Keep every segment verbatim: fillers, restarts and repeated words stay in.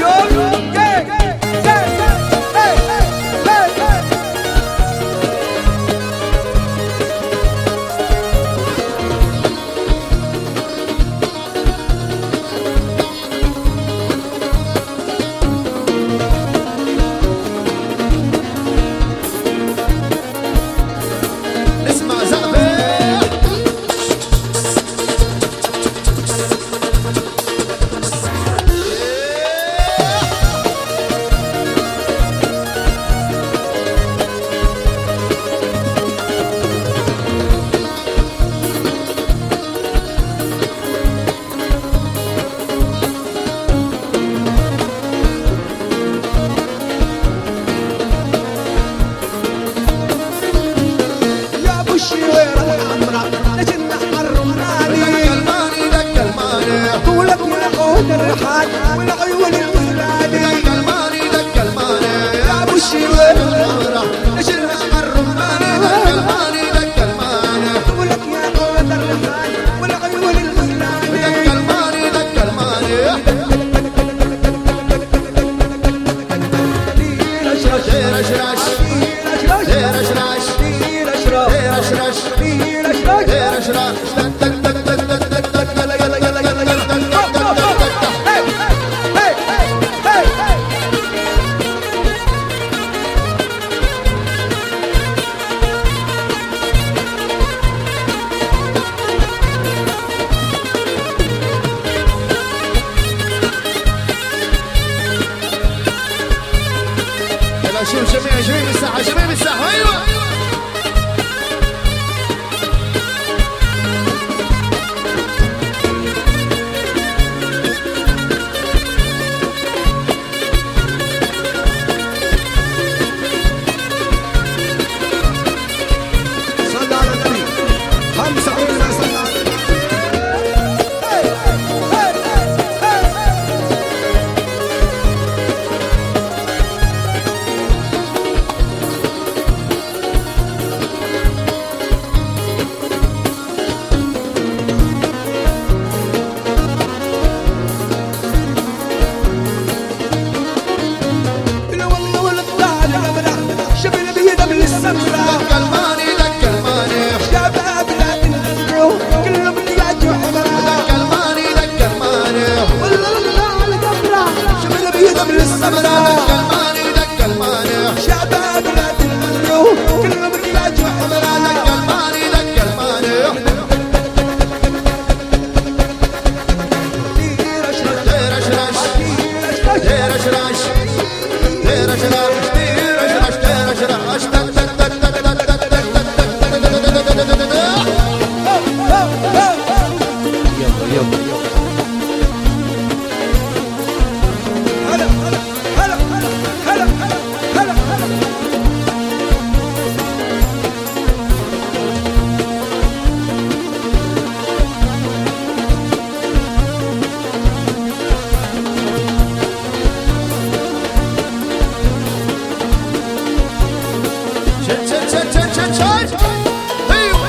الرحال والعيون الغزلاني دق الماني دق الماني يا ابو الشيوخ نشر الرماني دق الماني دق الماني ولك يا قوة الرحال والعيون الغزلاني دق الماني دق الماني دير اشرش دير اشرش دير اشرش دير اشرش دير اشرش دير اشرش دير اشرش دير اشرش دق دق دق دق دق دق يلا يلا يلا يلا يلا شوف جميع جميع الساحة جميع الساحة ايوه صلى على النبي خمسة عشر صلى على النبي دق الماني دق الماني شباب لا تنسوا كلهم نياجوا حمرا دق الماني دق الماني والله الله على قبره شباب بيدهم للسمرة دق الماني دق الماني شباب لا تنسوا كلهم نياجوا حمرا دق الماني دق الماني دير اشرش دير اشرش دير اشرش دير اشرش دير اشرش دير اشرش دير اشرش دق دق دق دق دق دق دق يلا يلا هلا هلا هلا هلا هلا شد شد شد شد شد شد ايوه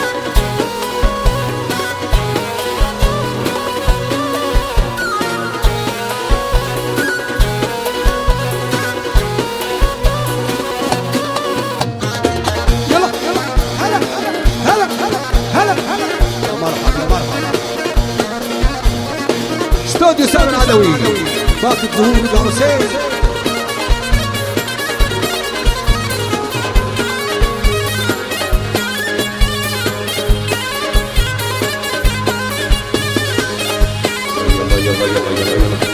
يلا يلا هلا هلا هلا هلا هلا يا مرحبا يا مرحبا استوديو سامر العدوي باقي الظهور العروسين يلا يلا يلا يلا يلا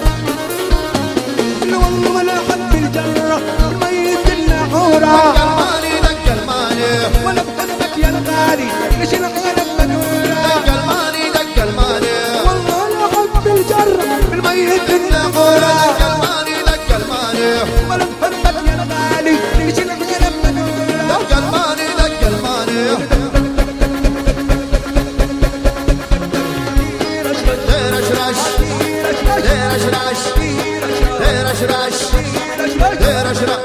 والله ولا حد الجرة الميت النحورة تيرش راش تيرش راش